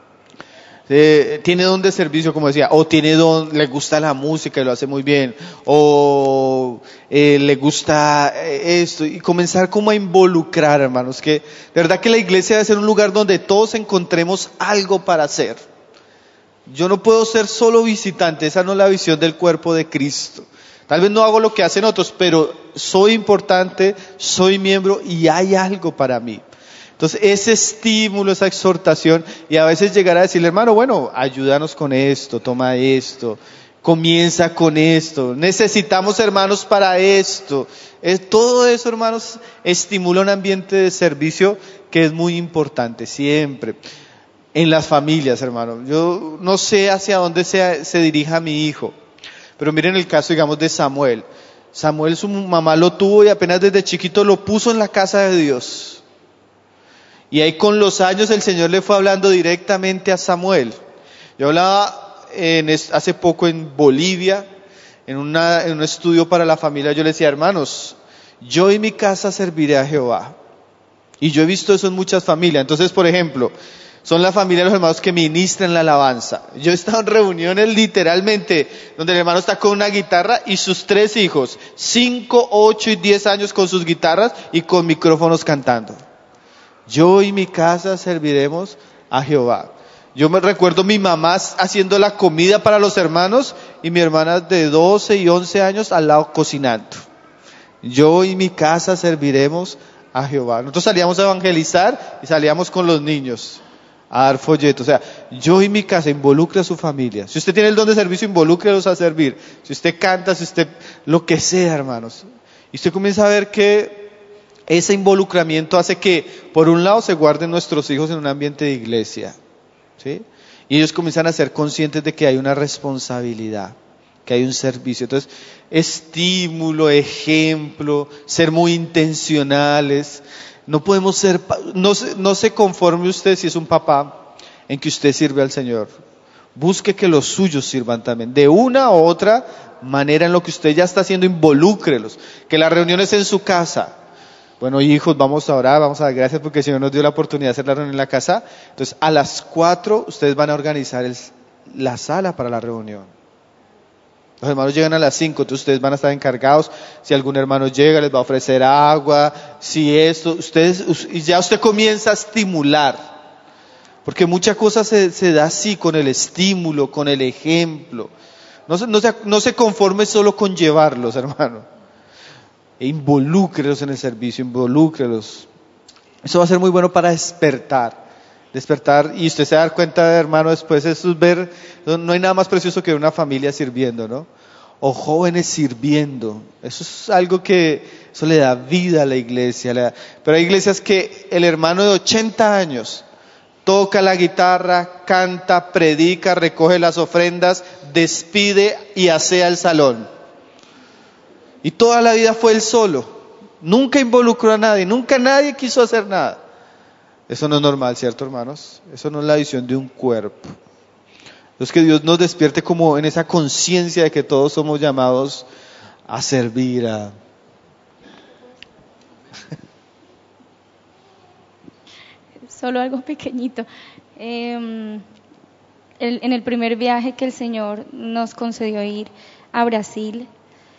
Tiene don de servicio, como decía, o tiene don, le gusta la música y lo hace muy bien, o le gusta esto, y comenzar como a involucrar, hermanos, que de verdad que la iglesia debe ser un lugar donde todos encontremos algo para hacer. Yo no puedo ser solo visitante, esa no es la visión del cuerpo de Cristo. Tal vez no hago lo que hacen otros, pero soy importante, soy miembro y hay algo para mí. Entonces, ese estímulo, esa exhortación, y a veces llegar a decirle, hermano, bueno, ayúdanos con esto, toma esto, comienza con esto, necesitamos hermanos para esto. Todo eso, hermanos, estimula un ambiente de servicio que es muy importante, siempre. En las familias, hermano. Yo no sé hacia dónde se dirija mi hijo, pero miren el caso, digamos, de Samuel. Samuel, su mamá lo tuvo y apenas desde chiquito lo puso en la casa de Dios. Y ahí con los años el Señor le fue hablando directamente a Samuel. Yo hablaba hace poco en Bolivia, en un estudio para la familia, yo le decía, hermanos, yo y mi casa serviré a Jehová. Y yo he visto eso en muchas familias. Entonces, por ejemplo, son la familia de los hermanos que ministran la alabanza. Yo he estado en reuniones literalmente, donde el hermano está con una guitarra y sus 3 hijos, 5, 8 y 10 años con sus guitarras y con micrófonos cantando. Yo y mi casa serviremos a Jehová. Yo me recuerdo mi mamá haciendo la comida para los hermanos y mi hermana de 12 y 11 años al lado cocinando. Yo y mi casa serviremos a Jehová. Nosotros salíamos a evangelizar y salíamos con los niños a dar folletos. O sea, yo y mi casa, involucre a su familia. Si usted tiene el don de servicio, involúcrelos a servir. Si usted canta, si usted, lo que sea, hermanos. Y usted comienza a ver que ese involucramiento hace que, por un lado, se guarden nuestros hijos en un ambiente de iglesia, ¿sí? Y ellos comienzan a ser conscientes de que hay una responsabilidad, que hay un servicio. Entonces, estímulo, ejemplo, ser muy intencionales. No podemos ser, no se conforme usted si es un papá en que usted sirve al Señor. Busque que los suyos sirvan también, de una u otra manera en lo que usted ya está haciendo, involúcrelos. Que la reunión es en su casa. Bueno, hijos, vamos a orar, vamos a dar gracias porque el Señor nos dio la oportunidad de hacer la reunión en la casa. Entonces, a las 4 ustedes van a organizar la sala para la reunión. Los hermanos llegan a las 5, entonces ustedes van a estar encargados. Si algún hermano llega, les va a ofrecer agua, si esto, y ya usted comienza a estimular. Porque muchas cosas se da así, con el estímulo, con el ejemplo. No se conforme solo con llevarlos, hermano. Involúcrelos en el servicio, involúcrelos. Eso va a ser muy bueno para despertar, y usted se va a dar cuenta, hermano, después eso es ver, no hay nada más precioso que una familia sirviendo, ¿no? O jóvenes sirviendo. Eso es algo que, eso le da vida a la iglesia, pero hay iglesias que el hermano de 80 años toca la guitarra, canta, predica, recoge las ofrendas, despide y asea el salón. Y toda la vida fue él solo. Nunca involucró a nadie, nunca nadie quiso hacer nada. Eso no es normal, ¿cierto, hermanos? Eso no es la visión de un cuerpo. Es que Dios nos despierte como en esa conciencia de que todos somos llamados a servir a... Solo algo pequeñito. En el primer viaje que el Señor nos concedió ir a Brasil,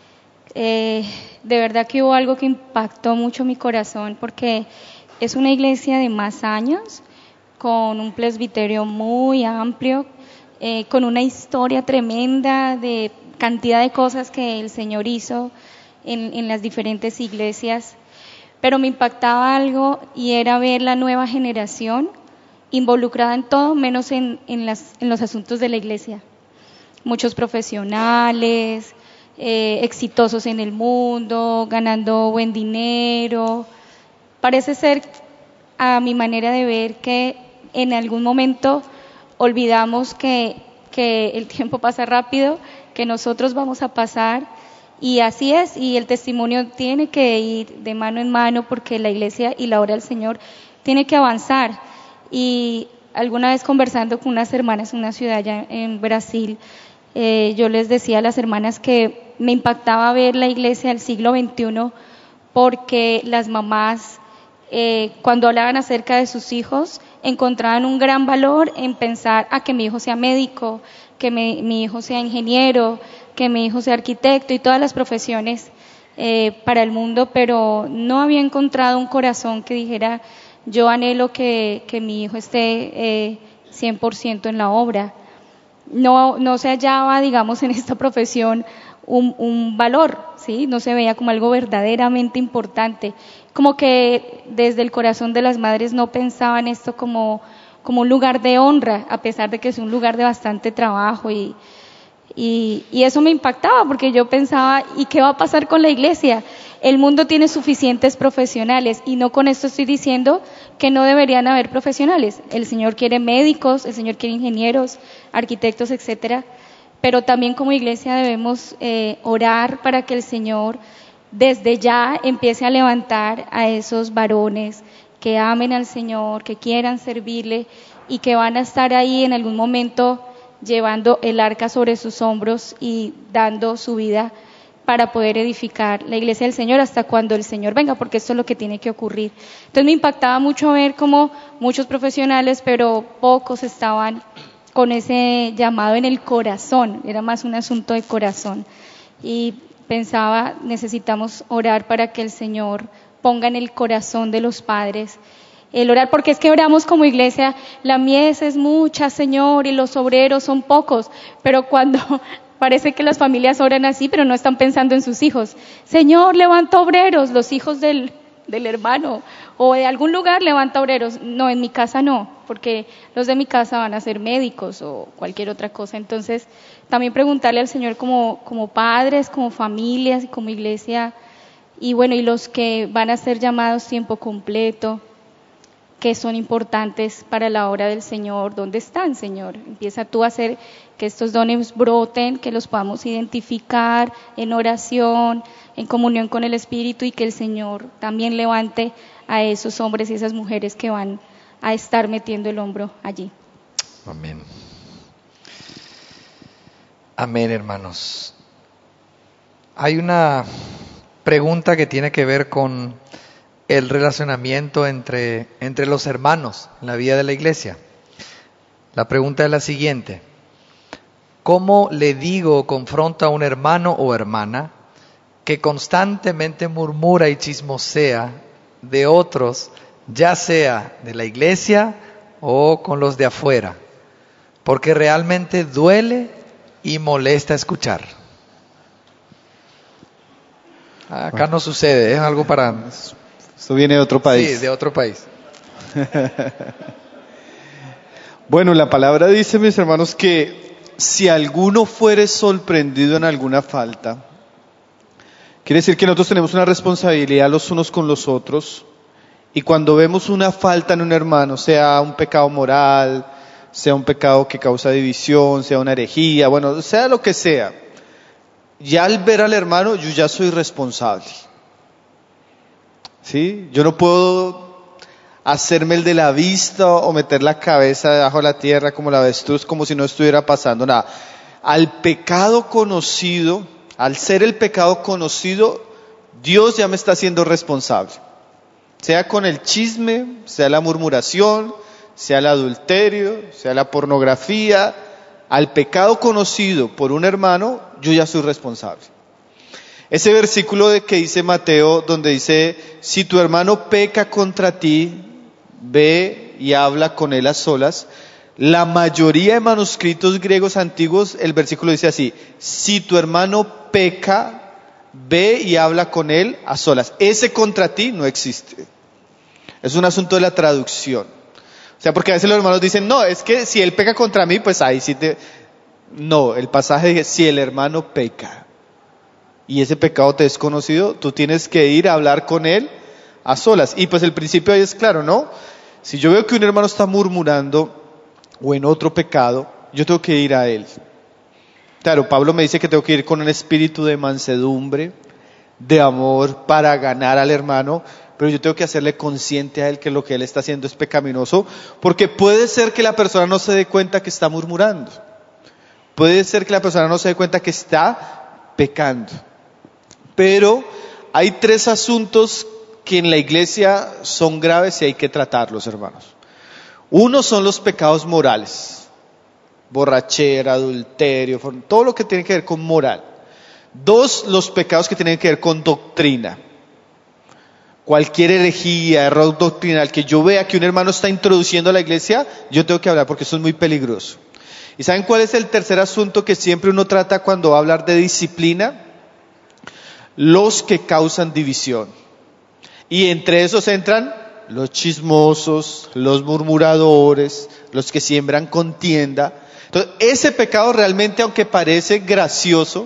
de verdad que hubo algo que impactó mucho mi corazón, porque es una iglesia de más años, con un presbiterio muy amplio, con una historia tremenda de cantidad de cosas que el Señor hizo en las diferentes iglesias, pero me impactaba algo y era ver la nueva generación involucrada en todo menos en los asuntos de la iglesia. Muchos profesionales, exitosos en el mundo, ganando buen dinero. Parece ser, a mi manera de ver, que en algún momento olvidamos que el tiempo pasa rápido, que nosotros vamos a pasar, y así es, y el testimonio tiene que ir de mano en mano, porque la iglesia y la obra del Señor tiene que avanzar. Y alguna vez conversando con unas hermanas en una ciudad allá en Brasil, yo les decía a las hermanas que me impactaba ver la iglesia del siglo XXI, porque las mamás, cuando hablaban acerca de sus hijos, encontraban un gran valor en pensar que mi hijo sea médico, que mi hijo sea ingeniero, que mi hijo sea arquitecto y todas las profesiones para el mundo, pero no había encontrado un corazón que dijera: yo anhelo que mi hijo esté 100% en la obra. No se hallaba, digamos, en esta profesión un valor, ¿sí? No se veía como algo verdaderamente importante, como que desde el corazón de las madres no pensaban esto como un lugar de honra, a pesar de que es un lugar de bastante trabajo, y eso me impactaba, porque yo pensaba: ¿y qué va a pasar con la iglesia? El mundo tiene suficientes profesionales, y no con esto estoy diciendo que no deberían haber profesionales. El Señor quiere médicos, el Señor quiere ingenieros, arquitectos, etcétera, pero también como iglesia debemos orar para que el Señor desde ya empiece a levantar a esos varones que amen al Señor, que quieran servirle y que van a estar ahí en algún momento llevando el arca sobre sus hombros y dando su vida para poder edificar la iglesia del Señor hasta cuando el Señor venga, porque esto es lo que tiene que ocurrir. Entonces me impactaba mucho ver cómo muchos profesionales, pero pocos estaban con ese llamado en el corazón, era más un asunto de corazón. Y pensaba, necesitamos orar para que el Señor ponga en el corazón de los padres el orar, porque es que oramos como iglesia: la mies es mucha, Señor, y los obreros son pocos, pero cuando parece que las familias oran así, pero no están pensando en sus hijos. Señor, levanta obreros, los hijos del hermano, o de algún lugar levanta obreros. No, en mi casa no, porque los de mi casa van a ser médicos o cualquier otra cosa. Entonces, también preguntarle al Señor como padres, como familias y como iglesia, y bueno, y los que van a ser llamados tiempo completo, que son importantes para la obra del Señor. ¿Dónde están, Señor? Empieza tú a hacer que estos dones broten, que los podamos identificar en oración, en comunión con el Espíritu, y que el Señor también levante a esos hombres y esas mujeres que van a estar metiendo el hombro allí. Amén. Amén, hermanos. Hay una pregunta que tiene que ver con el relacionamiento entre los hermanos en la vida de la iglesia. La pregunta es la siguiente: ¿cómo le digo o confronto a un hermano o hermana que constantemente murmura y chismosea de otros, ya sea de la iglesia o con los de afuera? Porque realmente duele y molesta escuchar. Acá no sucede, es algo para... Esto viene de otro país. Sí, de otro país. Bueno, la palabra dice, mis hermanos, que si alguno fuere sorprendido en alguna falta, quiere decir que nosotros tenemos una responsabilidad los unos con los otros, y cuando vemos una falta en un hermano, sea un pecado moral, sea un pecado que causa división, sea una herejía, bueno, sea lo que sea, ya al ver al hermano yo ya soy responsable. ¿sí? Yo no puedo hacerme el de la vista o meter la cabeza debajo de la tierra como la avestruz, como si no estuviera pasando nada. Al pecado conocido, al ser el pecado conocido, Dios ya me está haciendo responsable. Sea con el chisme, sea la murmuración, sea el adulterio, sea la pornografía, al pecado conocido por un hermano, yo ya soy responsable. Ese versículo que dice Mateo, donde dice, si tu hermano peca contra ti, ve y habla con él a solas. La mayoría de manuscritos griegos antiguos, el versículo dice así, si tu hermano peca, ve y habla con él a solas. Ese contra ti no existe. Es un asunto de la traducción. O sea, porque a veces los hermanos dicen, no, es que si él peca contra mí, pues ahí sí te... No, el pasaje dice, si el hermano peca y ese pecado te es conocido, tú tienes que ir a hablar con él a solas. Y pues el principio ahí es claro, ¿no? Si yo veo que un hermano está murmurando o en otro pecado, yo tengo que ir a él. Claro, Pablo me dice que tengo que ir con un espíritu de mansedumbre, de amor, para ganar al hermano, pero yo tengo que hacerle consciente a él que lo que él está haciendo es pecaminoso, porque puede ser que la persona no se dé cuenta que está murmurando. Puede ser que la persona no se dé cuenta que está pecando. Pero hay 3 asuntos que en la iglesia son graves y hay que tratarlos, hermanos. Uno son los pecados morales. Borrachera, adulterio, todo lo que tiene que ver con moral. 2, los pecados que tienen que ver con doctrina. Cualquier herejía, error doctrinal que yo vea que un hermano está introduciendo a la iglesia, yo tengo que hablar porque eso es muy peligroso. ¿Y saben cuál es el tercer asunto que siempre uno trata cuando va a hablar de disciplina? Los que causan división. Y entre esos entran los chismosos, los murmuradores, los que siembran contienda. Entonces, ese pecado realmente, aunque parece gracioso,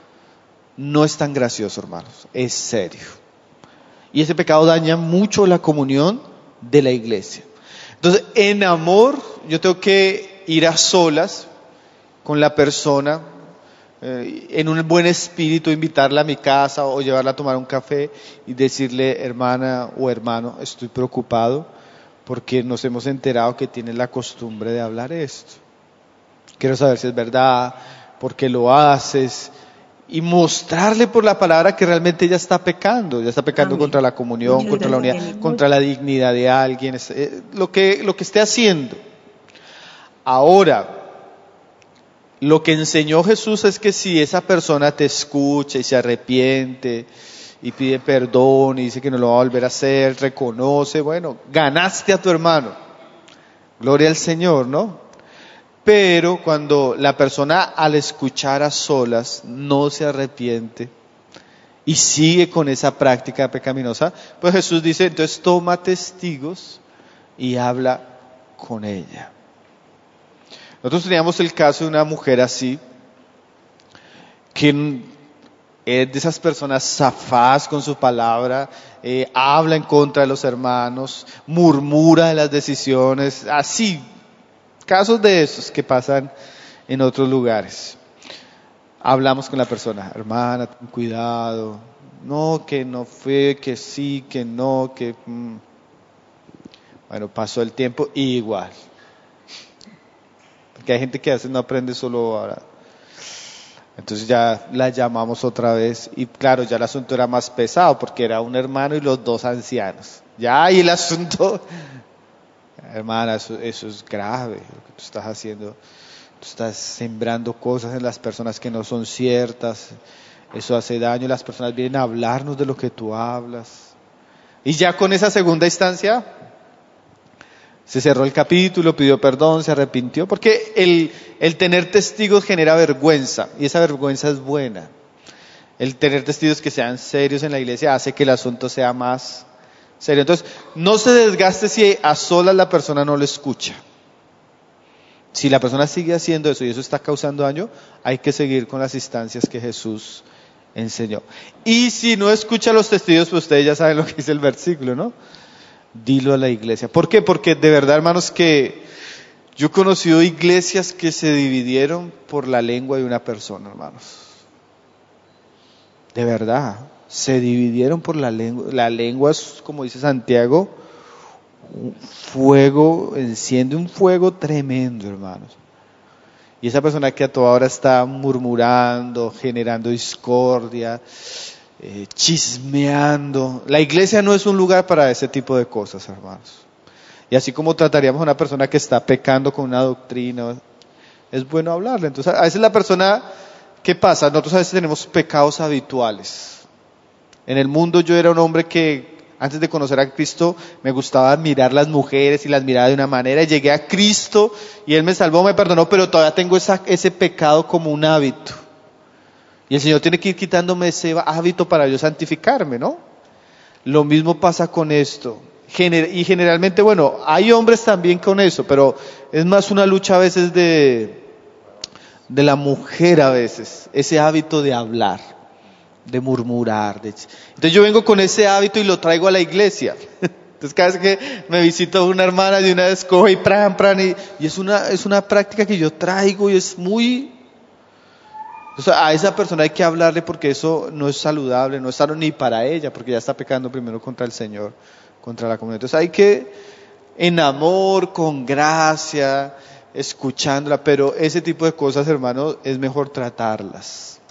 no es tan gracioso, hermanos, es serio. Y ese pecado daña mucho la comunión de la iglesia. Entonces, en amor, yo tengo que ir a solas con la persona, en un buen espíritu, invitarla a mi casa o llevarla a tomar un café y decirle, hermana o hermano, estoy preocupado porque nos hemos enterado que tienes la costumbre de hablar esto. Quiero saber si es verdad, por qué lo haces, y mostrarle por la palabra que realmente ella está pecando contra la comunión, contra la unidad, contra la dignidad de alguien, lo que esté haciendo. Ahora, lo que enseñó Jesús es que si esa persona te escucha y se arrepiente y pide perdón y dice que no lo va a volver a hacer, reconoce, bueno, ganaste a tu hermano. Gloria al Señor, ¿no? Pero cuando la persona al escuchar a solas no se arrepiente y sigue con esa práctica pecaminosa, pues Jesús dice, entonces toma testigos y habla con ella. Nosotros teníamos el caso de una mujer así, que es de esas personas zafadas con su palabra, habla en contra de los hermanos, murmura de las decisiones, así. Casos de esos que pasan en otros lugares. Hablamos con la persona, hermana, ten cuidado, no, que no fue, que sí, que no, que... Bueno, pasó el tiempo y igual. Porque hay gente que a veces no aprende solo ahora. Entonces ya la llamamos otra vez y claro, ya el asunto era más pesado porque era un hermano y los 2 ancianos. Ya ahí el asunto... Hermana, eso es grave lo que tú estás haciendo. Tú estás sembrando cosas en las personas que no son ciertas. Eso hace daño. Las personas vienen a hablarnos de lo que tú hablas. Y ya con esa segunda instancia se cerró el capítulo, pidió perdón, se arrepintió. Porque el tener testigos genera vergüenza. Y esa vergüenza es buena. El tener testigos que sean serios en la iglesia hace que el asunto sea más serio. Entonces, no se desgaste si a solas la persona no lo escucha. Si la persona sigue haciendo eso y eso está causando daño, hay que seguir con las instancias que Jesús enseñó. Y si no escucha los testigos, pues ustedes ya saben lo que dice el versículo, ¿no? Dilo a la iglesia. ¿Por qué? Porque de verdad, hermanos, que yo he conocido iglesias que se dividieron por la lengua de una persona, hermanos. De verdad. O se dividieron por la lengua. La lengua es, como dice Santiago, un fuego, enciende un fuego tremendo, hermanos. Y esa persona que a toda hora está murmurando, generando discordia, chismeando. La iglesia no es un lugar para ese tipo de cosas, hermanos. Y así como trataríamos a una persona que está pecando con una doctrina, es bueno hablarle. Entonces, a veces la persona, ¿qué pasa? Nosotros a veces tenemos pecados habituales. En el mundo yo era un hombre que antes de conocer a Cristo me gustaba admirar las mujeres y las miraba de una manera. Y llegué a Cristo y Él me salvó, me perdonó, pero todavía tengo ese pecado como un hábito. Y el Señor tiene que ir quitándome ese hábito para yo santificarme, ¿no? Lo mismo pasa con esto. Y generalmente, bueno, hay hombres también con eso, pero es más una lucha a veces de la mujer a veces. Ese hábito de hablar, de murmurar. Entonces yo vengo con ese hábito y lo traigo a la iglesia. Entonces cada vez que me visita una hermana de una vez coge y pran, y es una práctica que yo traigo y es muy... O sea, a esa persona hay que hablarle porque eso no es saludable, no es sano ni para ella, porque ya está pecando primero contra el Señor, contra la comunidad. Entonces hay que, en amor, con gracia, escuchándola, pero ese tipo de cosas, hermanos, es mejor tratarlas.